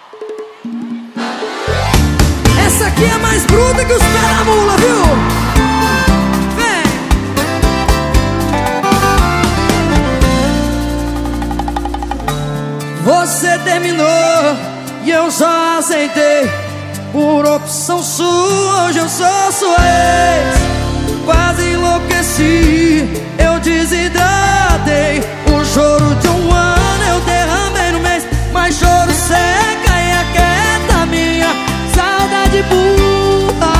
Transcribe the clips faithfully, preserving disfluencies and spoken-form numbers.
Essa aqui é mais bruta que os pés da mula, viu? Vem! Você terminou e eu só aceitei por opção sua. Hoje eu sou sua ex. Quase enlouqueci, eu desidratei. O choro de um ano eu derramei no mês. Mas choro seca e aquieta minha saudade burra.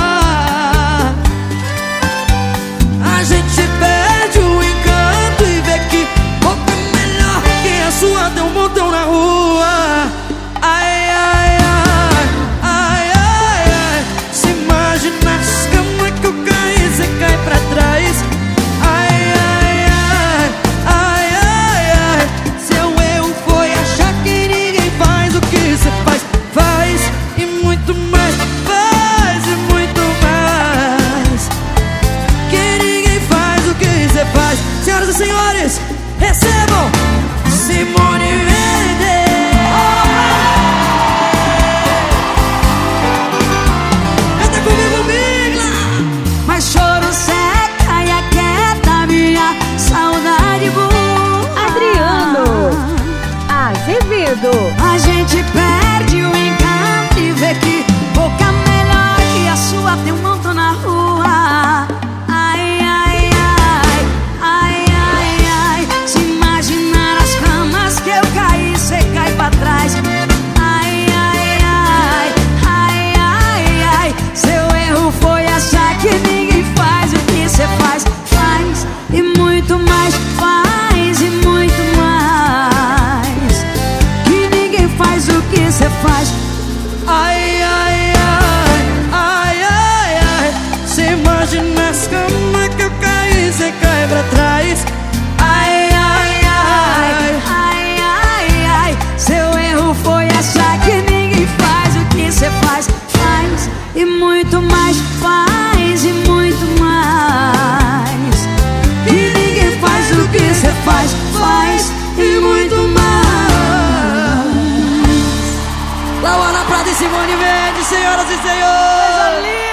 A gente perde o encanto e vê que boca melhor que a sua tem um montão na rua. Ai, ai, ai, ai, ai, ai. Se imagina as camas que eu caí, cê cai pra trás. Ai, ai, ai, ai, ai, ai. Seu erro foi achar que ninguém faz o que cê faz. Faz e muito mais, faz e muito mais. Que ninguém faz o que cê faz. Senhoras e senhores, recebam Simone Mendes. Canta comigo, Migla. Mas choro seca e aquieta minha saudade boa. Adriano Azevedo. A gente perde o encanto e vê que boca melhor que a sua tem um montão na rua. Ai, ai, ai, ai, ai, ai. Se imaginar as camas que eu caí, cê cai pra trás. Ai, ai, ai, ai, ai, ai. Seu erro foi achar que ninguém faz o que cê faz. Faz e muito mais, faz e muito mais. Que ninguém faz o que cê faz. Ai, ai, ai, ai, ai, ai. Se imagina as camas que eu caí, cê cai pra trás. Ai, ai, ai, Ai, ai, ai. Seu erro foi achar que ninguém faz o que cê faz. Faz e muito mais, faz e muito mais. Que ninguém faz o que cê faz. Faz e muito mais. Lauana Prata e Simone Mendes, senhoras e senhores.